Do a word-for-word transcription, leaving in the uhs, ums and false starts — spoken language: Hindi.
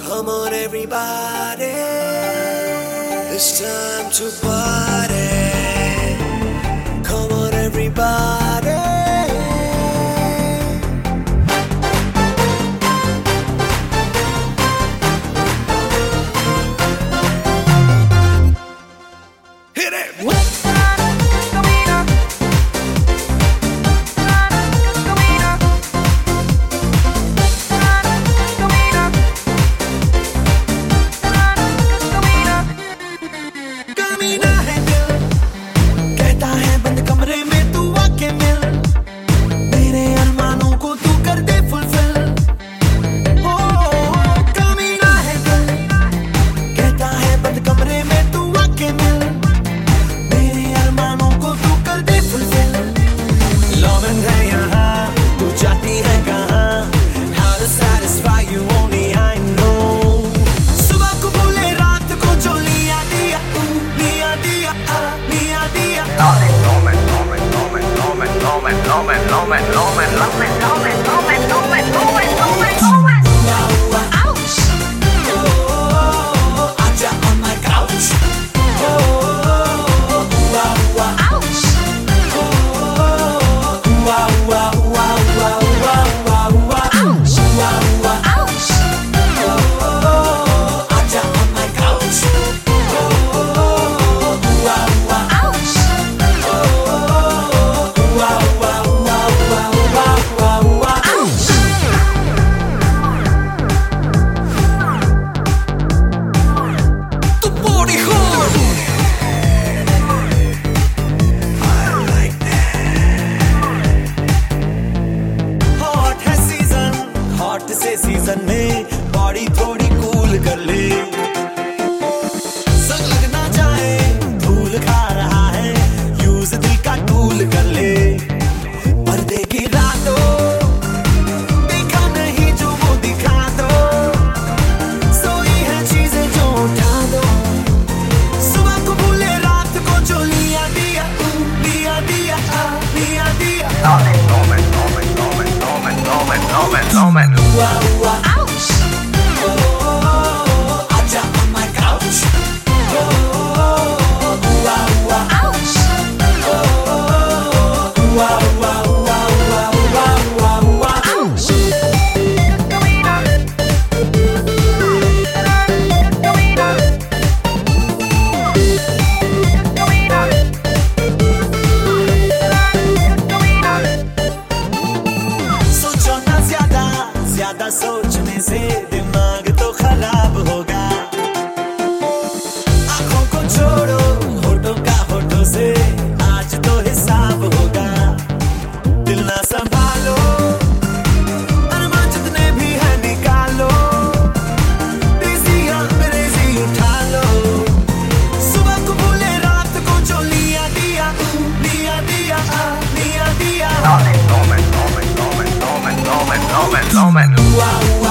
Come on everybody, it's time to party. Come on everybody. Hit it! Season में बॉडी थोड़ी कूल कर ले, संग लगना चाहे धूल खा रहा है, यूज दिल का टूल कर ले। पर्दे की रातों देखा नहीं जो वो दिखा दो, सोई है चीजें जो उठा दो, सुबह को भूले रात को जो लिया दिया दिया दिया दिया दिया। Moment, moment, moment, moment, moment, moment, moment. Wow, wow. Ouch. Oh, oh, oh, aja on my couch. Oh, oh, oh, wow, wow. Ouch. Oh, oh, oh, wow, wow, wow, wow, wow, wow, wow. Ouch. सोचो ना ज्यादा ज्यादा सोचने से दिमाग तो खराब होगा, आंखों को छोड़ो होठों का होठों से आज तो हिसाब होगा। दिल ना संभालो अरमान जितने भी है निकालो, देसी अंग्रेजी उठा लो, सुबह को भूले रात को जो लिया दिया दिया दिया दिया दिया। Moment, moment, moment, moment, moment, moment. Wow, wow.